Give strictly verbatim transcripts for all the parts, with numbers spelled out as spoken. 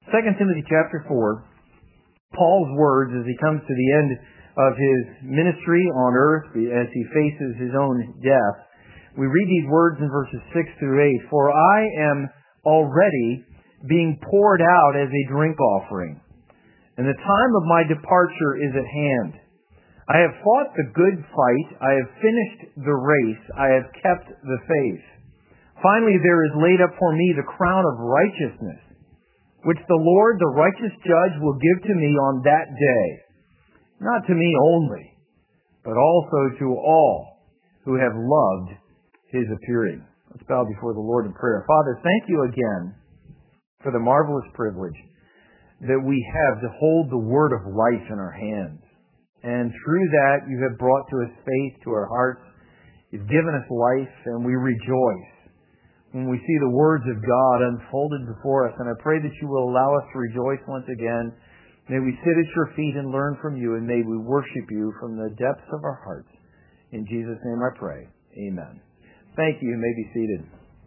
Second Timothy chapter four, Paul's words as he comes to the end of his ministry on earth, as he faces his own death. We read these words in verses six through eight. For I am already being poured out as a drink offering, and the time of my departure is at hand. I have fought the good fight, I have finished the race, I have kept the faith. Finally there is laid up for me the crown of righteousness, which the Lord, the righteous judge, will give to me on that day. Not to me only, but also to all who have loved His appearing. Let's bow before the Lord in prayer. Father, thank you again for the marvelous privilege that we have to hold the word of life in our hands. And through that, you have brought to us faith, to our hearts. You've given us life, and we rejoice when we see the words of God unfolded before us. And I pray that you will allow us to rejoice once again. May we sit at your feet and learn from you, and may we worship you from the depths of our hearts. In Jesus' name I pray. Amen. Thank you. You may be seated.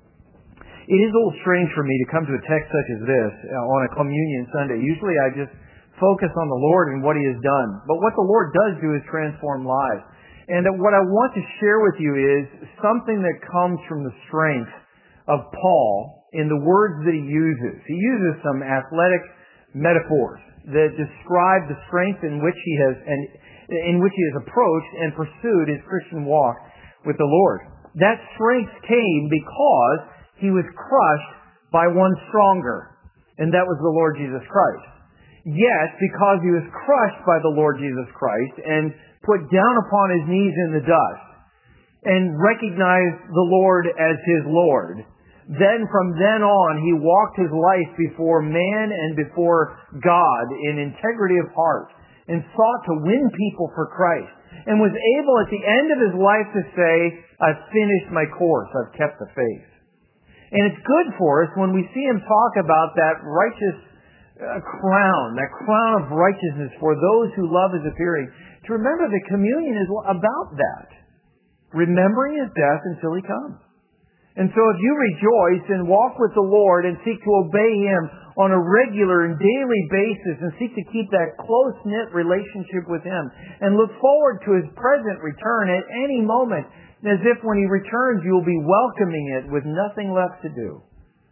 It is a little strange for me to come to a text such as this on a Communion Sunday. Usually I just focus on the Lord and what He has done. But what the Lord does do is transform lives. And what I want to share with you is something that comes from the strength of Paul in the words that he uses. He uses some athletic metaphors that describe the strength in which he has and in which he has approached and pursued his Christian walk with the Lord. That strength came because he was crushed by one stronger, and that was the Lord Jesus Christ. Yet, because he was crushed by the Lord Jesus Christ and put down upon his knees in the dust and recognized the Lord as his Lord, then from then on he walked his life before man and before God in integrity of heart and sought to win people for Christ and was able at the end of his life to say, I've finished my course, I've kept the faith. And it's good for us when we see him talk about that righteous uh, crown, that crown of righteousness for those who love his appearing, to remember that communion is about that. Remembering his death until he comes. And so if you rejoice and walk with the Lord and seek to obey him on a regular and daily basis and seek to keep that close-knit relationship with him and look forward to his present return at any moment, as if when he returns you will be welcoming it with nothing left to do,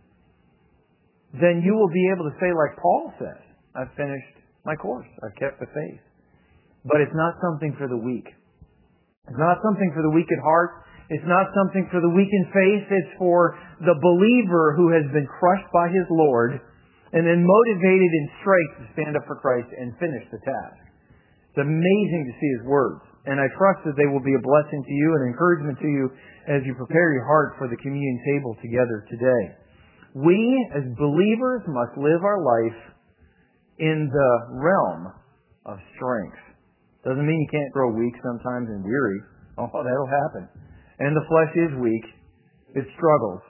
then you will be able to say like Paul says, I've finished my course, I've kept the faith. But it's not something for the weak. It's not something for the weak at heart. It's not something for the weak in faith. It's for the believer who has been crushed by his Lord and then motivated in strength to stand up for Christ and finish the task. It's amazing to see his words. And I trust that they will be a blessing to you and encouragement to you as you prepare your heart for the communion table together today. We, as believers, must live our life in the realm of strength. Doesn't mean you can't grow weak sometimes and weary. Oh, that'll happen. And the flesh is weak. It struggles.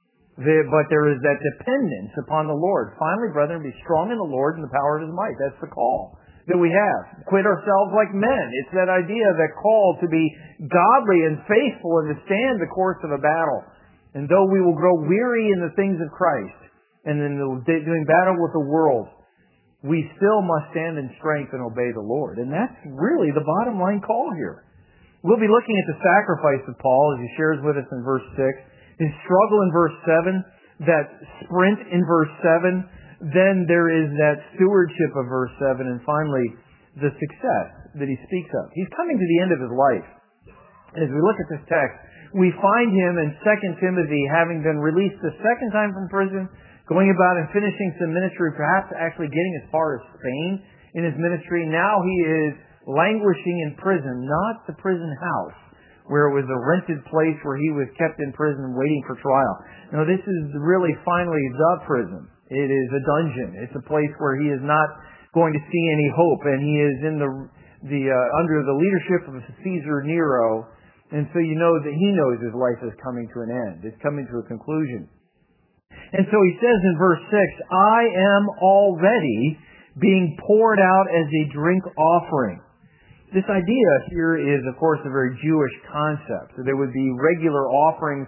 But there is that dependence upon the Lord. Finally, brethren, be strong in the Lord and the power of His might. That's the call that we have. Quit ourselves like men. It's that idea, that call to be godly and faithful and to stand the course of a battle. And though we will grow weary in the things of Christ and in doing battle with the world, we still must stand in strength and obey the Lord. And that's really the bottom line call here. We'll be looking at the sacrifice of Paul as he shares with us in verse six, his struggle in verse seven, that sprint in verse seven, then there is that stewardship of verse seven, and finally the success that he speaks of. He's coming to the end of his life. And as we look at this text, we find him in Second Timothy having been released the second time from prison, going about and finishing some ministry, perhaps actually getting as far as Spain in his ministry. Now he is languishing in prison, not the prison house, where it was a rented place where he was kept in prison waiting for trial. No, this is really finally the prison. It is a dungeon. It's a place where he is not going to see any hope, and he is in the the uh, under the leadership of Caesar Nero, and so you know that he knows his life is coming to an end. It's coming to a conclusion. And so he says in verse six, I am already being poured out as a drink offering. This idea here is, of course, a very Jewish concept. So there would be regular offerings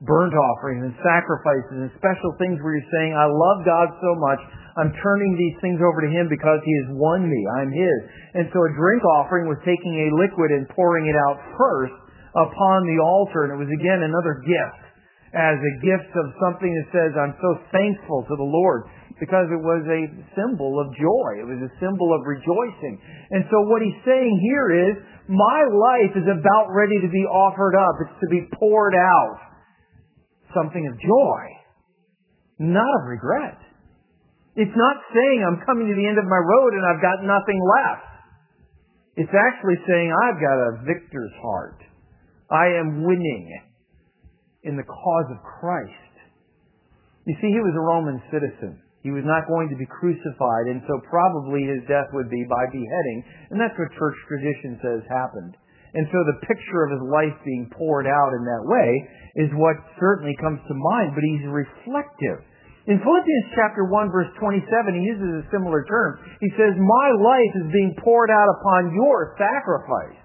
burnt offerings and sacrifices and special things where you're saying, I love God so much, I'm turning these things over to Him because He has won me. I'm His. And so a drink offering was taking a liquid and pouring it out first upon the altar. And it was again another gift, as a gift of something that says, I'm so thankful to the Lord, because it was a symbol of joy. It was a symbol of rejoicing. And so what He's saying here is, my life is about ready to be offered up. It's to be poured out. Something of joy, not of regret. It's not saying I'm coming to the end of my road and I've got nothing left. It's actually saying I've got a victor's heart. I am winning in the cause of Christ. You see, he was a Roman citizen. He was not going to be crucified, and so probably his death would be by beheading, and that's what church tradition says happened. And so the picture of his life being poured out in that way is what certainly comes to mind, but he's reflective. In Philippians chapter one, verse twenty-seven, he uses a similar term. He says, my life is being poured out upon your sacrifice.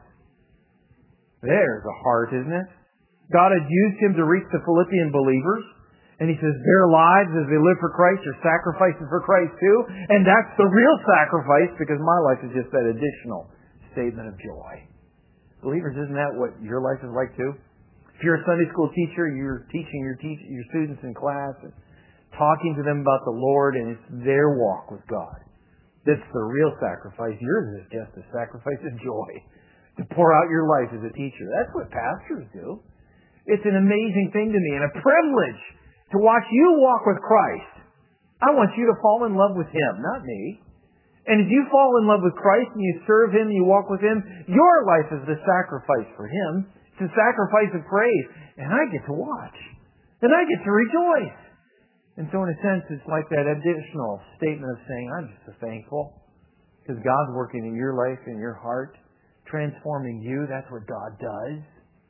There's a heart, isn't it? God had used him to reach the Philippian believers, and he says their lives as they live for Christ are sacrifices for Christ too, and that's the real sacrifice, because my life is just that additional statement of joy. Believers, isn't that what your life is like too? If you're a Sunday school teacher, you're teaching your teach, your students in class and talking to them about the Lord, and it's their walk with God. That's the real sacrifice. Yours is just a sacrifice of joy to pour out your life as a teacher. That's what pastors do. It's an amazing thing to me and a privilege to watch you walk with Christ. I want you to fall in love with Him, not me. And if you fall in love with Christ and you serve Him, you walk with Him, your life is the sacrifice for Him. It's a sacrifice of praise. And I get to watch. And I get to rejoice. And so in a sense, it's like that additional statement of saying, I'm just so thankful. Because God's working in your life, in your heart, transforming you. That's what God does.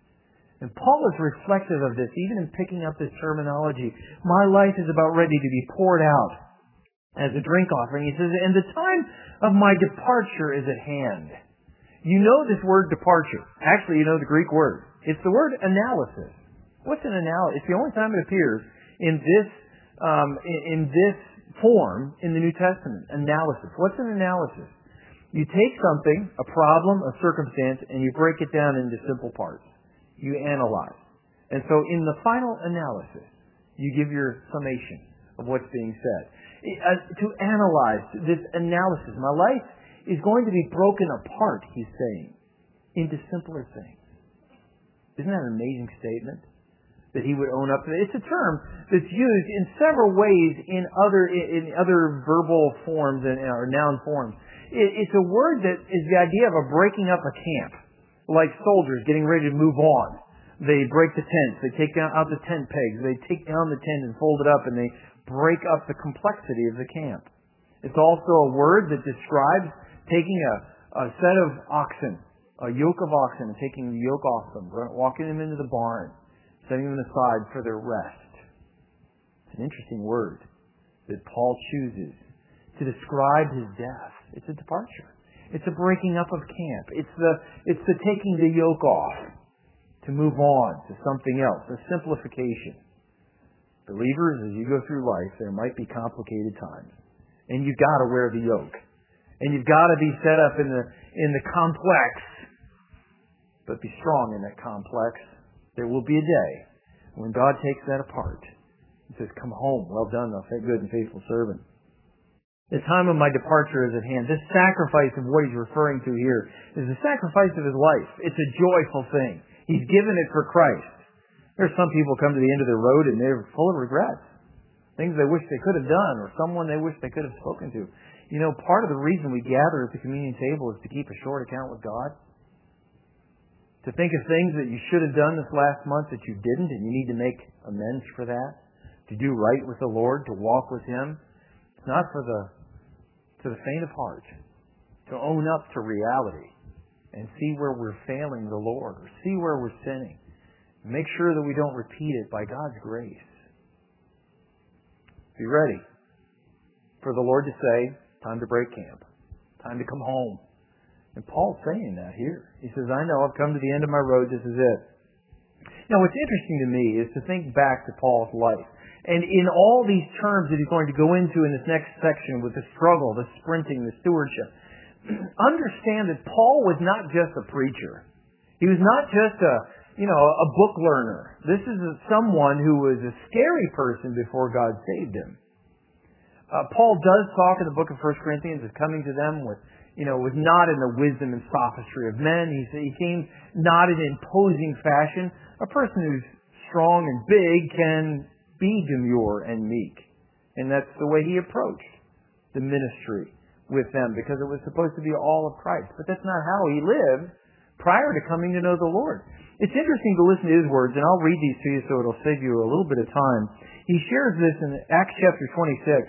And Paul is reflective of this, even in picking up this terminology. My life is about ready to be poured out as a drink offering. He says, and the time of my departure is at hand. You know this word departure. Actually, you know the Greek word. It's the word analysis. What's an analysis? It's the only time it appears in this um, in, in this form in the New Testament. Analysis. What's an analysis? You take something, a problem, a circumstance, and you break it down into simple parts. You analyze. And so in the final analysis, you give your summation of what's being said. Uh, to analyze this analysis, my life is going to be broken apart, he's saying, into simpler things. Isn't that an amazing statement? That he would own up to it. It's a term that's used in several ways in other in other verbal forms and or noun forms. It, it's a word that is the idea of a breaking up a camp, like soldiers getting ready to move on. They break the tents. They take down out the tent pegs. They take down the tent and fold it up, and they break up the complexity of the camp. It's also a word that describes taking a, a set of oxen, a yoke of oxen, and taking the yoke off them, walking them into the barn, setting them aside for their rest. It's an interesting word that Paul chooses to describe his death. It's a departure. It's a breaking up of camp. It's the it's the taking the yoke off to move on to something else, a simplification. Believers, as you go through life, there might be complicated times. And you've got to wear the yoke. And you've got to be set up in the in the complex. But be strong in that complex. There will be a day when God takes that apart. He says, come home, well done, thou good and faithful servant. The time of my departure is at hand. This sacrifice of what he's referring to here is the sacrifice of his life. It's a joyful thing. He's given it for Christ. There's some people come to the end of their road and they're full of regrets. Things they wish they could have done or someone they wish they could have spoken to. You know, part of the reason we gather at the communion table is to keep a short account with God. To think of things that you should have done this last month that you didn't, and you need to make amends for that. To do right with the Lord, to walk with Him. It's not for the to the faint of heart. To own up to reality and see where we're failing the Lord or see where we're sinning. Make sure that we don't repeat it by God's grace. Be ready for the Lord to say, time to break camp. Time to come home. And Paul's saying that here. He says, I know I've come to the end of my road. This is it. Now, what's interesting to me is to think back to Paul's life. And in all these terms that he's going to go into in this next section with the struggle, the sprinting, the stewardship, understand that Paul was not just a preacher. He was not just a, you know, a book learner. This is a, someone who was a scary person before God saved him. Uh, Paul does talk in the book of First Corinthians of coming to them with, you know, was not in the wisdom and sophistry of men. He, he came not in imposing fashion. A person who's strong and big can be demure and meek. And that's the way he approached the ministry with them, because it was supposed to be all of Christ. But that's not how he lived prior to coming to know the Lord. It's interesting to listen to his words, and I'll read these to you so it'll save you a little bit of time. He shares this in Acts chapter twenty-six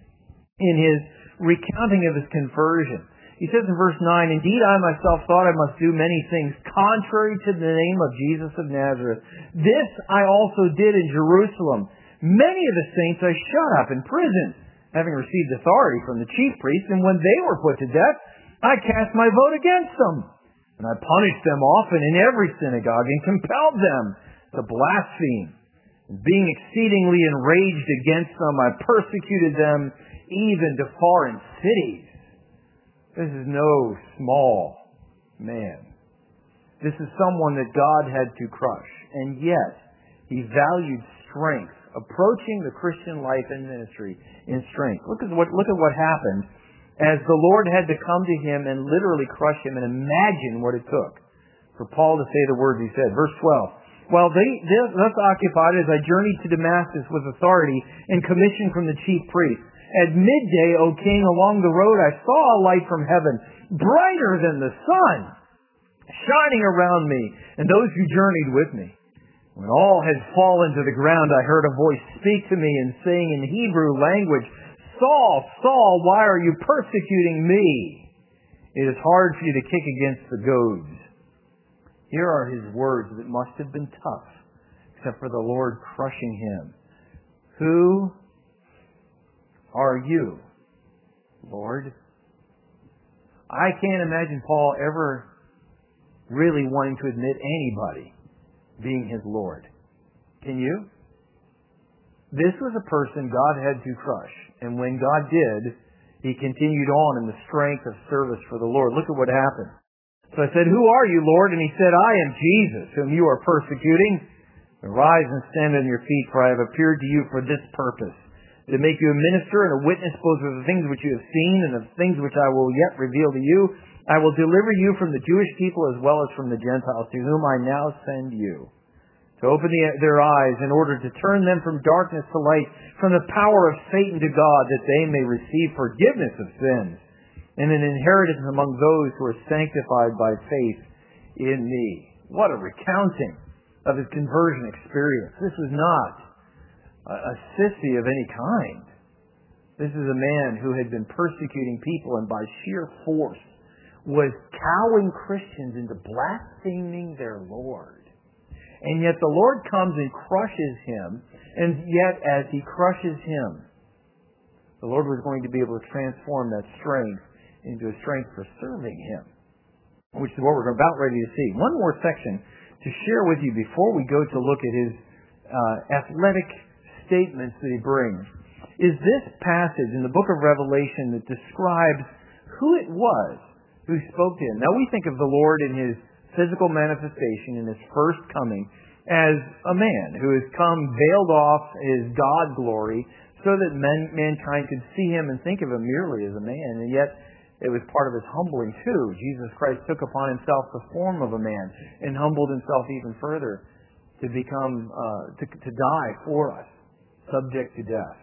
in his recounting of his conversion. He says in verse nine, "Indeed, I myself thought I must do many things contrary to the name of Jesus of Nazareth. This I also did in Jerusalem. Many of the saints I shut up in prison, having received authority from the chief priests, and when they were put to death, I cast my vote against them. And I punished them often in every synagogue, and compelled them to blaspheme. And being exceedingly enraged against them, I persecuted them even to foreign cities." This is no small man. This is someone that God had to crush. And yet, he valued strength, approaching the Christian life and ministry in strength. Look at what, look at what happened as the Lord had to come to him and literally crush him, and imagine what it took for Paul to say the words he said. Verse twelve. "While they, they thus occupied as I journeyed to Damascus with authority and commission from the chief priest, at midday, O king, along the road I saw a light from heaven, brighter than the sun, shining around me and those who journeyed with me. When all had fallen to the ground, I heard a voice speak to me and saying in Hebrew language, 'Saul, Saul, why are you persecuting me? It is hard for you to kick against the goads.'" Here are his words that must have been tough, except for the Lord crushing him. "Who are you, Lord?" I can't imagine Paul ever really wanting to admit anybody being his Lord. Can you? This was a person God had to crush. And when God did, he continued on in the strength of service for the Lord. Look at what happened. "So I said, 'Who are you, Lord?' And he said, 'I am Jesus, whom you are persecuting. Arise and stand on your feet, for I have appeared to you for this purpose, to make you a minister and a witness both of the things which you have seen and of the things which I will yet reveal to you. I will deliver you from the Jewish people as well as from the Gentiles, to whom I now send you, to open the, their eyes in order to turn them from darkness to light, from the power of Satan to God, that they may receive forgiveness of sins and an inheritance among those who are sanctified by faith in me." What a recounting of his conversion experience. This was not a, a sissy of any kind. This is a man who had been persecuting people and by sheer force was cowing Christians into blaspheming their Lord. And yet the Lord comes and crushes him, and yet as he crushes him, the Lord was going to be able to transform that strength into a strength for serving him, which is what we're about ready to see. One more section to share with you before we go to look at his uh, athletic statements that he brings is this passage in the book of Revelation that describes who it was who spoke to him. Now we think of the Lord in his physical manifestation, in his first coming, as a man who has come veiled off his God glory so that men, mankind could see him and think of him merely as a man. And yet it was part of his humbling too. Jesus Christ took upon himself the form of a man and humbled himself even further to become, uh, to, to die for us, subject to death.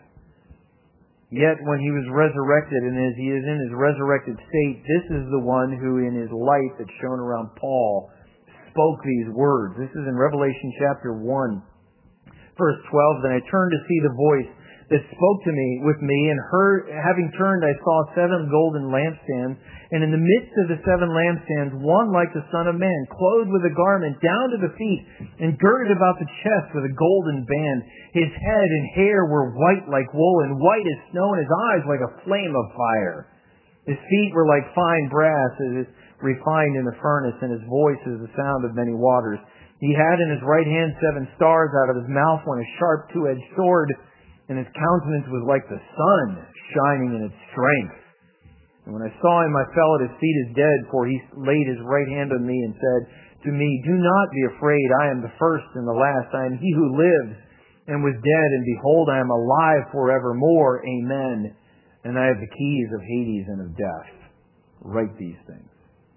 Yet when he was resurrected, and as he is in his resurrected state, this is the one who in his light that shone around Paul spoke these words. This is in Revelation chapter one, verse twelve. "Then I turned to see the voice that spoke to me with me, and heard, having turned, I saw seven golden lampstands, and in the midst of the seven lampstands, one like the Son of Man, clothed with a garment down to the feet, and girded about the chest with a golden band. His head and hair were white like wool, and white as snow, and his eyes like a flame of fire. His feet were like fine brass, as is refined in the furnace, and his voice is the sound of many waters. He He had in his right hand seven stars. Out of his mouth went a sharp two-edged sword, and his countenance was like the sun shining in its strength. And when I saw him, I fell at his feet as dead, for he laid his right hand on me and said to me, "Do not be afraid. I am the first and the last. I am he who lives and was dead, and behold, I am alive forevermore. Amen. And I have the keys of Hades and of death." Write these things.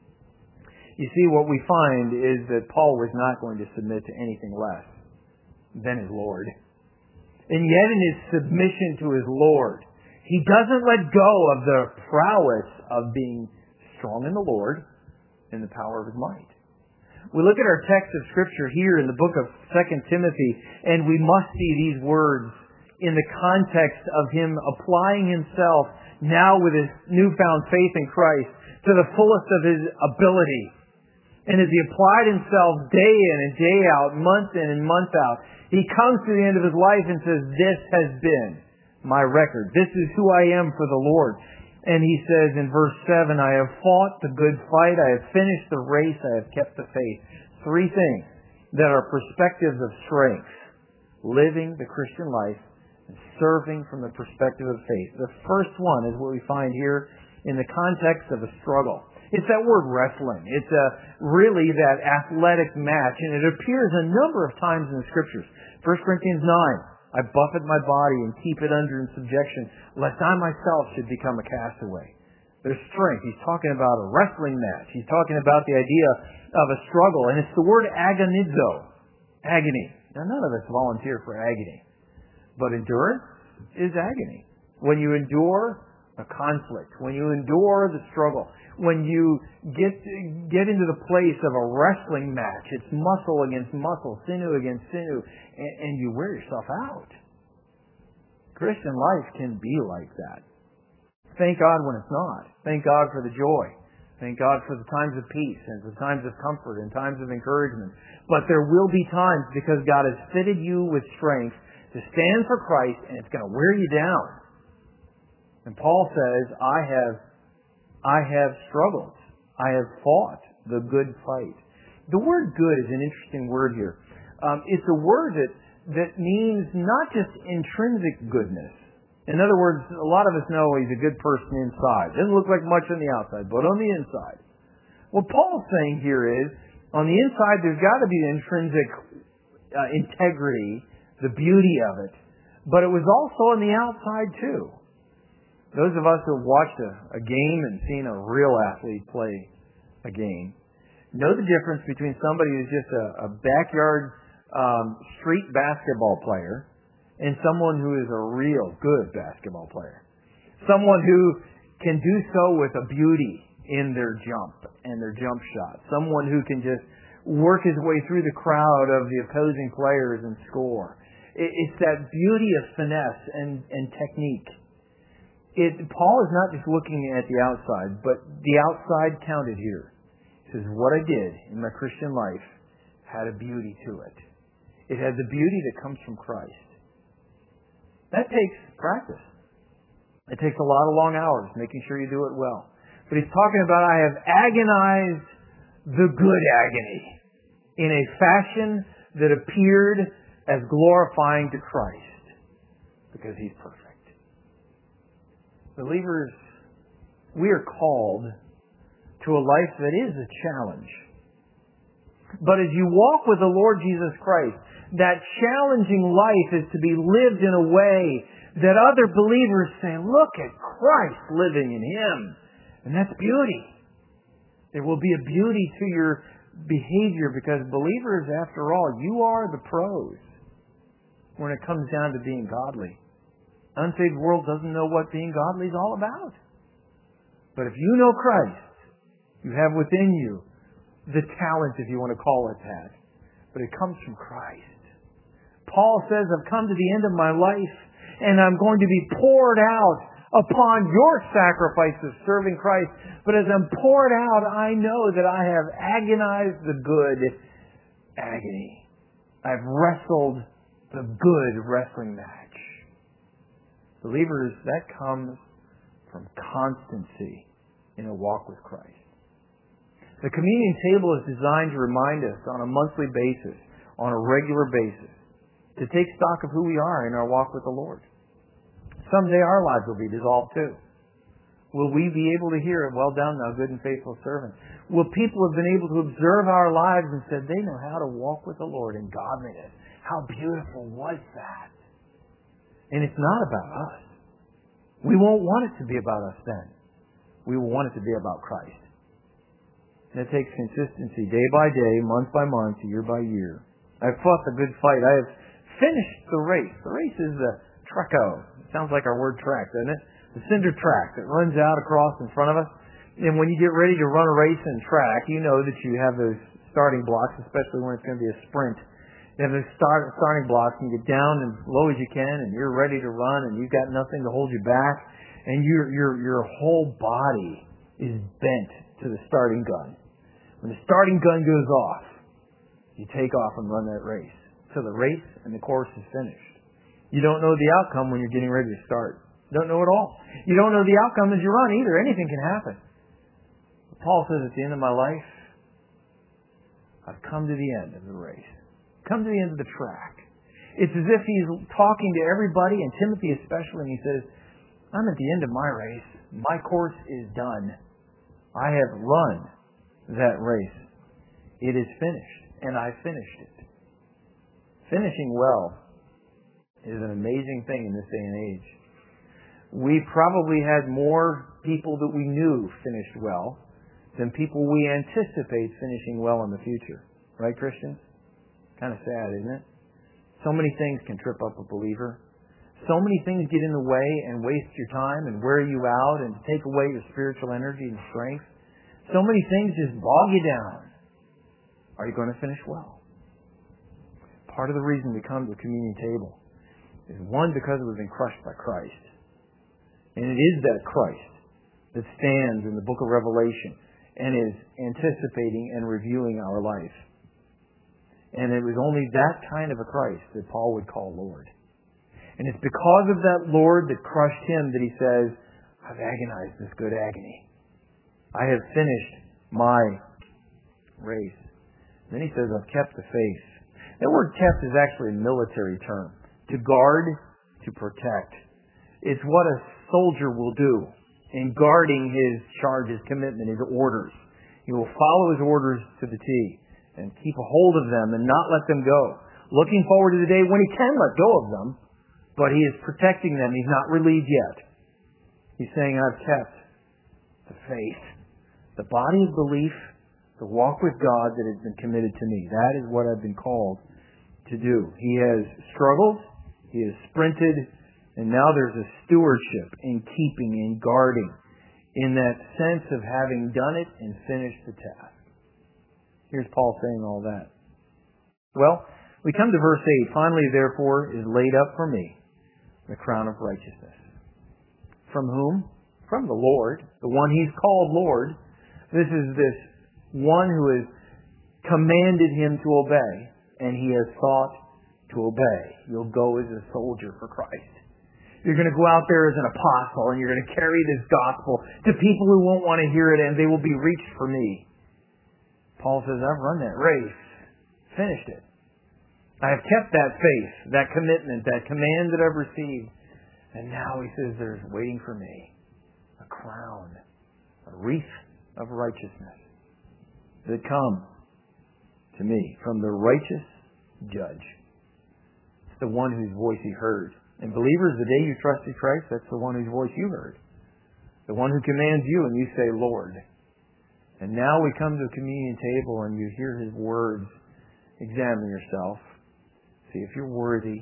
You see, what we find is that Paul was not going to submit to anything less than his Lord. And yet in his submission to his Lord, he doesn't let go of the prowess of being strong in the Lord and the power of his might. We look at our text of Scripture here in the book of Second Timothy, and we must see these words in the context of him applying himself now with his newfound faith in Christ to the fullest of his ability. And as he applied himself day in and day out, month in and month out, he comes to the end of his life and says, "This has been my record. This is who I am for the Lord." And he says in verse seven, "I have fought the good fight. I have finished the race. I have kept the faith." Three things that are perspectives of strength. Living the Christian life and serving from the perspective of faith. The first one is what we find here in the context of a struggle. It's that word wrestling. It's a, really that athletic match, and it appears a number of times in the Scriptures. First Corinthians nine, "I buffet my body and keep it under in subjection, lest I myself should become a castaway." There's strength. He's talking about a wrestling match. He's talking about the idea of a struggle, and it's the word agonizo, agony. Now, none of us volunteer for agony, but endurance is agony. When you endure a conflict, when you endure the struggle, when you get get into the place of a wrestling match, it's muscle against muscle, sinew against sinew, and, and you wear yourself out. Christian life can be like that. Thank God when it's not. Thank God for the joy. Thank God for the times of peace and the times of comfort and times of encouragement. But there will be times, because God has fitted you with strength to stand for Christ, and it's going to wear you down. And Paul says, I have I have struggled. I have fought the good fight. The word good is an interesting word here. Um, it's a word that, that means not just intrinsic goodness. In other words, a lot of us know he's a good person inside. Doesn't look like much on the outside, but on the inside. What Paul's saying here is, on the inside there's got to be the intrinsic uh, integrity, the beauty of it, but it was also on the outside too. Those of us who have watched a, a game and seen a real athlete play a game know the difference between somebody who's just a, a backyard um, street basketball player and someone who is a real good basketball player. Someone who can do so with a beauty in their jump and their jump shot. Someone who can just work his way through the crowd of the opposing players and score. It, it's that beauty of finesse and, and technique. It, Paul is not just looking at the outside, but the outside counted here. He says, what I did in my Christian life had a beauty to it. It had the beauty that comes from Christ. That takes practice. It takes a lot of long hours, making sure you do it well. But he's talking about, I have agonized the good agony in a fashion that appeared as glorifying to Christ, because he's perfect. Believers, we are called to a life that is a challenge. But as you walk with the Lord Jesus Christ, that challenging life is to be lived in a way that other believers say, look at Christ living in Him. And that's beauty. There will be a beauty to your behavior, because believers, after all, you are the pros when it comes down to being godly. Unsaved world doesn't know what being godly is all about. But if you know Christ, you have within you the talent, if you want to call it that. But it comes from Christ. Paul says, I've come to the end of my life, and I'm going to be poured out upon your sacrifice of serving Christ. But as I'm poured out, I know that I have agonized the good agony. I've wrestled the good wrestling match. Believers, that comes from constancy in a walk with Christ. The communion table is designed to remind us on a monthly basis, on a regular basis, to take stock of who we are in our walk with the Lord. Someday our lives will be dissolved too. Will we be able to hear, "Well done, thou good and faithful servant"? Will people have been able to observe our lives and said, they know how to walk with the Lord in godliness? How beautiful was that? And it's not about us. We won't want it to be about us then. We will want it to be about Christ. And it takes consistency day by day, month by month, year by year. I've fought the good fight. I have finished the race. The race is the Treco. It sounds like our word track, doesn't it? The cinder track that runs out across in front of us. And when you get ready to run a race in track, you know that you have those starting blocks, especially when it's going to be a sprint. You have those start, starting blocks, and you get down as low as you can, and you're ready to run, and you've got nothing to hold you back, and your your your whole body is bent to the starting gun. When the starting gun goes off, you take off and run that race. So the race and the course is finished. You don't know the outcome when you're getting ready to start. You don't know at all. You don't know the outcome as you run either. Anything can happen. But Paul says at the end of my life, I've come to the end of the race. Come to the end of the track. It's as if he's talking to everybody, and Timothy especially, and he says, I'm at the end of my race. My course is done. I have run that race. It is finished, and I finished it. Finishing well is an amazing thing in this day and age. We probably had more people that we knew finished well than people we anticipate finishing well in the future. Right, Christians? Kind of sad, isn't it? So many things can trip up a believer. So many things get in the way and waste your time and wear you out and take away your spiritual energy and strength. So many things just bog you down. Are you going to finish well? Part of the reason we come to the communion table is, one, because we've been crushed by Christ. And it is that Christ that stands in the book of Revelation and is anticipating and reviewing our life. And it was only that kind of a Christ that Paul would call Lord. And it's because of that Lord that crushed him that he says, I've agonized this good agony. I have finished my race. Then he says, I've kept the faith. That word kept is actually a military term. To guard, to protect. It's what a soldier will do in guarding his charge, his commitment, his orders. He will follow his orders to the T and keep a hold of them and not let them go. Looking forward to the day when he can let go of them, but he is protecting them. He's not relieved yet. He's saying, I've kept the faith, the body of belief, the walk with God that has been committed to me. That is what I've been called to do. He has struggled, he has sprinted, and now there's a stewardship in keeping, in guarding, in that sense of having done it and finished the task. Here's Paul saying all that. Well, we come to verse eight. Finally, therefore, is laid up for me the crown of righteousness. From whom? From the Lord, the one he's called Lord. This is this one who has commanded him to obey, and he has sought to obey. You'll go as a soldier for Christ. You're going to go out there as an apostle, and you're going to carry this gospel to people who won't want to hear it, and they will be reached for me. Paul says, I've run that race, finished it. I have kept that faith, that commitment, that command that I've received. And now he says there's waiting for me a crown, a wreath of righteousness that comes to me from the righteous judge. It's the one whose voice he heard. And believers, the day you trusted Christ, that's the one whose voice you heard. The one who commands you and you say, Lord. And now we come to the communion table and you hear his words. Examine yourself. See if you're worthy.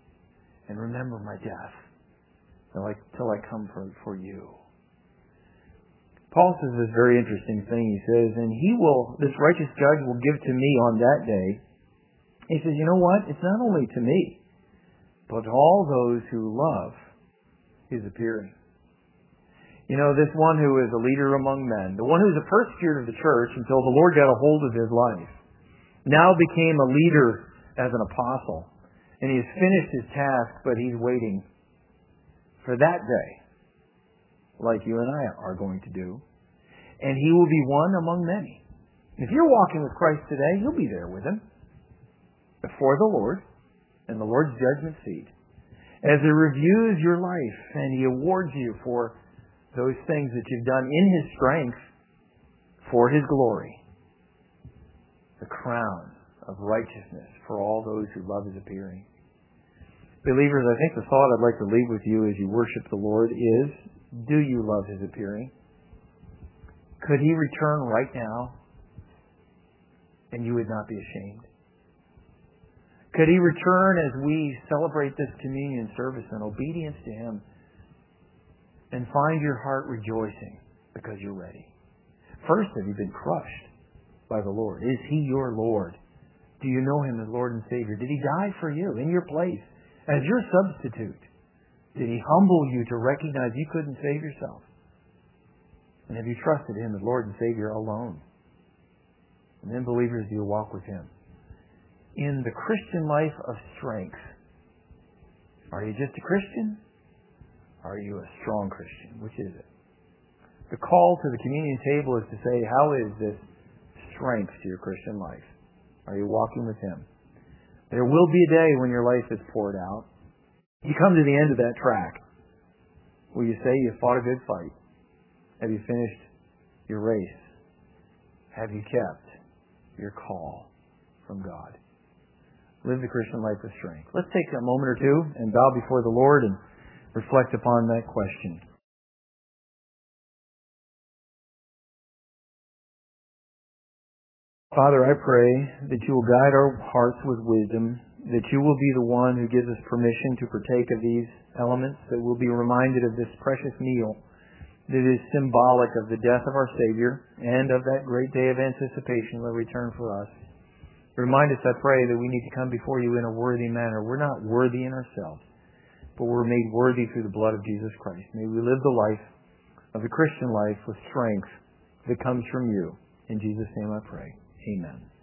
And remember my death till I, till I come for, for you. Paul says this very interesting thing. He says, and he will, this righteous judge will give to me on that day. He says, you know what? It's not only to me, but to all those who love his appearing. You know, this one who is a leader among men, the one who's a persecutor of the church until the Lord got a hold of his life, now became a leader as an apostle. And he has finished his task, but he's waiting for that day, like you and I are going to do. And he will be one among many. If you're walking with Christ today, you'll be there with Him before the Lord in the Lord's judgment seat as He reviews your life and He awards you for those things that you've done in His strength for His glory. The crown of righteousness for all those who love His appearing. Believers, I think the thought I'd like to leave with you as you worship the Lord is, do you love His appearing? Could He return right now and you would not be ashamed? Could He return as we celebrate this communion service in obedience to Him and find your heart rejoicing because you're ready? First, have you been crushed by the Lord? Is He your Lord? Do you know Him as Lord and Savior? Did He die for you in your place as your substitute? Did He humble you to recognize you couldn't save yourself? And have you trusted Him as Lord and Savior alone? And then, believers, do you walk with Him in the Christian life of strength? Are you just a Christian? Are you a strong Christian? Which is it? The call to the communion table is to say, how is this strength to your Christian life? Are you walking with Him? There will be a day when your life is poured out. You come to the end of that track. Will you say you fought a good fight? Have you finished your race? Have you kept your call from God? Live the Christian life with strength. Let's take a moment or two and bow before the Lord and reflect upon that question. Father, I pray that you will guide our hearts with wisdom, that you will be the one who gives us permission to partake of these elements, that we'll be reminded of this precious meal that is symbolic of the death of our Savior and of that great day of anticipation, the return for us. Remind us, I pray, that we need to come before you in a worthy manner. We're not worthy in ourselves, but we're made worthy through the blood of Jesus Christ. May we live the life of the Christian life with strength that comes from you. In Jesus' name I pray. Amen.